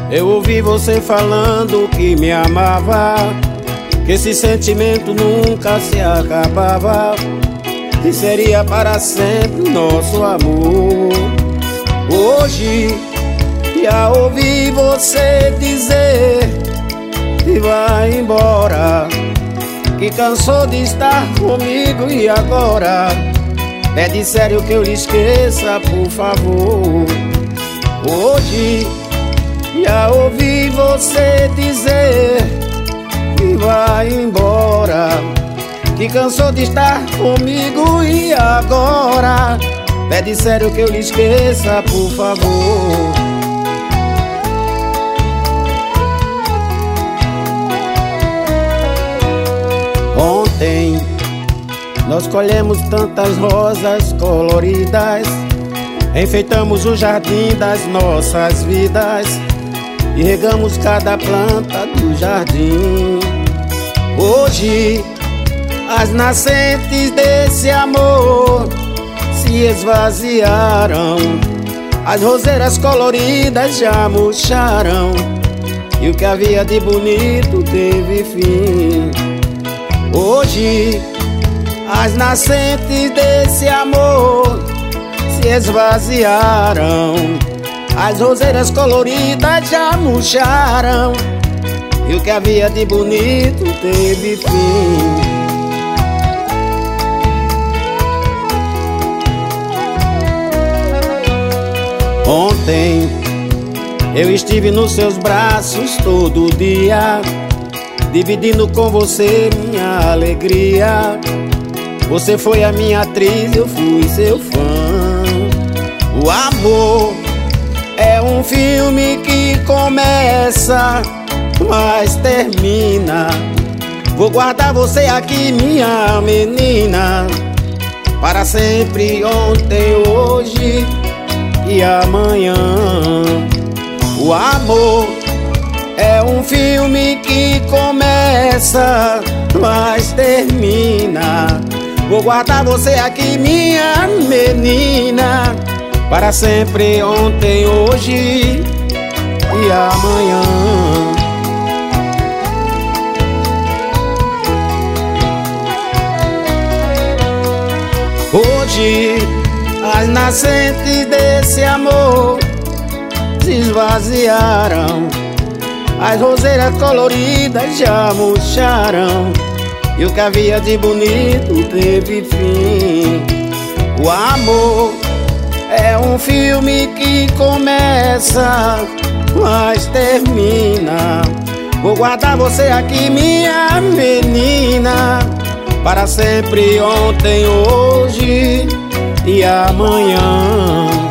Eu ouvi você falando que me amava, que esse sentimento nunca se acabava, que seria para sempre nosso amor. Hoje já ouvi você dizer que vai embora, que cansou de estar comigo e agora pede sério que eu lhe esqueça, por favor. Hoje já ouvi você dizer que vai embora, que cansou de estar comigo e agora pede sério que eu lhe esqueça, por favor. Ontem nós colhemos tantas rosas coloridas, enfeitamos o jardim das nossas vidas e regamos cada planta do jardim. Hoje as nascentes desse amor se esvaziaram, as roseiras coloridas já murcharam e o que havia de bonito teve fim. Hoje as nascentes desse amor se esvaziaram, as roseiras coloridas já murcharam e o que havia de bonito teve fim. Ontem eu estive nos seus braços todo dia, dividindo com você minha alegria. Você foi a minha atriz, eu fui seu fã. O amor é um filme que começa, mas termina. Vou guardar você aqui, minha menina, para sempre, ontem, hoje e amanhã. O amor é um filme que começa, mas termina. Vou guardar você aqui, minha menina, para sempre, ontem, hoje e amanhã. Hoje as nascentes desse amor se esvaziaram, as roseiras coloridas já murcharam e o que havia de bonito teve fim. O amor é um filme que começa, mas termina. Vou guardar você aqui, minha menina, para sempre, ontem, hoje e amanhã.